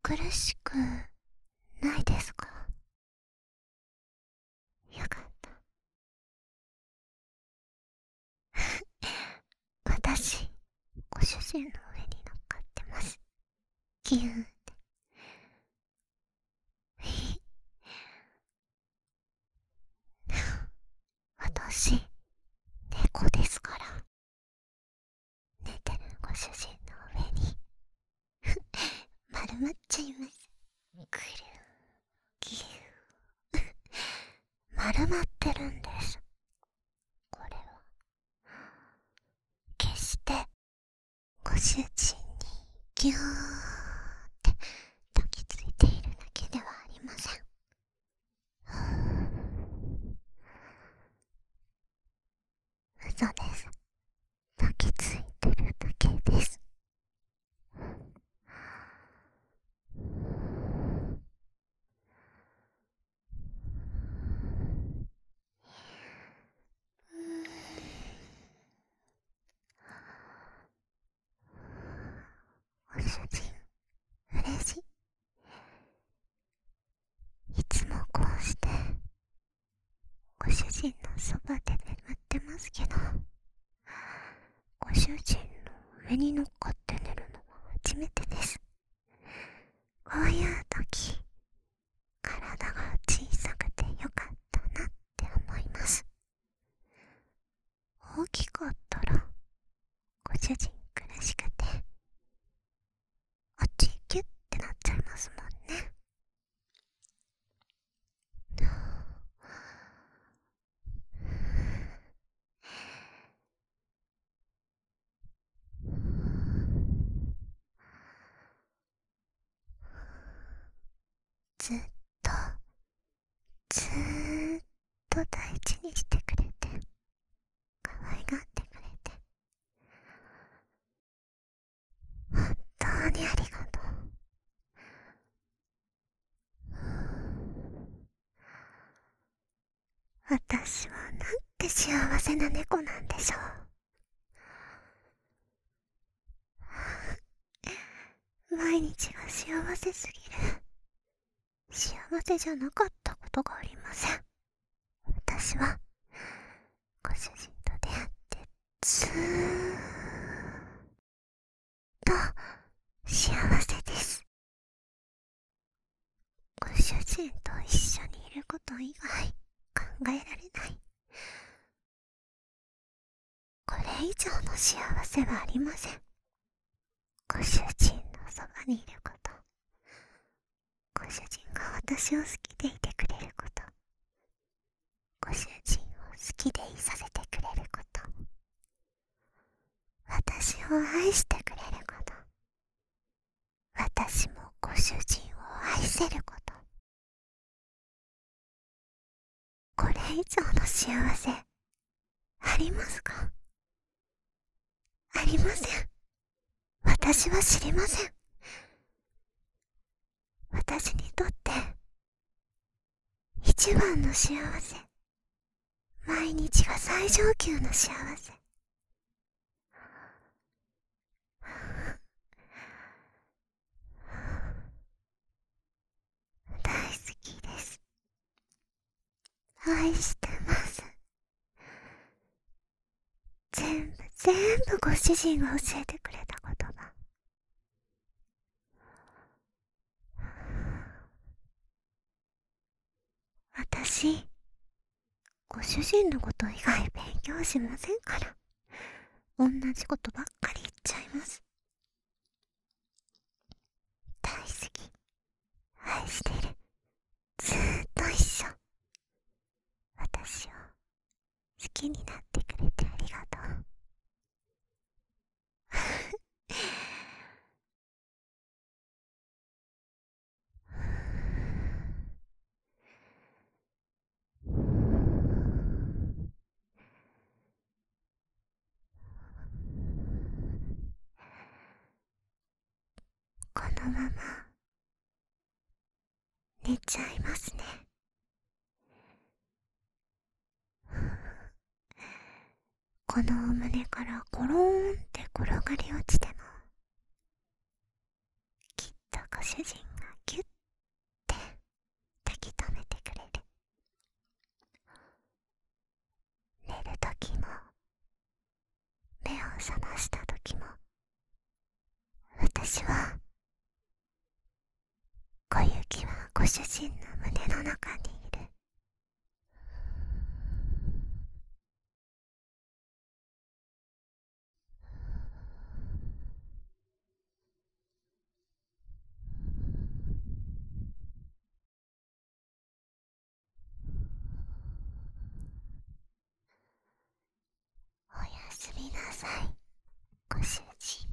苦しくないですか？よかった。私、ご主人の上に乗っかってます。ギューンって。私、猫ですから。寝てるご主人の上に丸まっちゃいます。ぐるぎゅー。丸まってるんです。これは決してご主人にギューって抱きついているだけではありません。嘘です。抱きついてるだけです。ご主人、嬉しい。いつもこうしてご主人のそばで眠ってますけど、ご主人の上に乗っかって寝るのは初めてです。こういう時、体が小さくてよかったなって思います。大きかったらご主人苦しくてあっちギュッてなっちゃいますもんね。ずっとずーっと大事にしてくれて、可愛がってくれて、本当にありがとう。私はなんて幸せな猫なんでしょう。毎日が幸せすぎる。幸せじゃなかったことがありません。私はご主人と出会ってずーっと幸せです。ご主人と一緒にいること以外考えられない。これ以上の幸せはありません。ご主人のそばにいること、ご主人が私を好きでいてくれること、ご主人を好きでいさせてくれること、私を愛してくれること、私もご主人を愛せること、これ以上の幸せありますか？ありません。私は知りません。私にとって一番の幸せ、毎日が最上級の幸せ。大好きです。愛してます。全部ご主人が教えてくれた言葉。私、ご主人のこと以外勉強しませんから、同じことばっかり言っちゃいます。大好き、愛してる、ずーっと一緒。私を好きになってくれてありがとう。このまま寝ちゃいますね。このお胸からコローンって転がり落ちても、きっとご主人が覚ました時も、私は小雪はご主人の胸の中にいる。おやすみなさい、ご主人。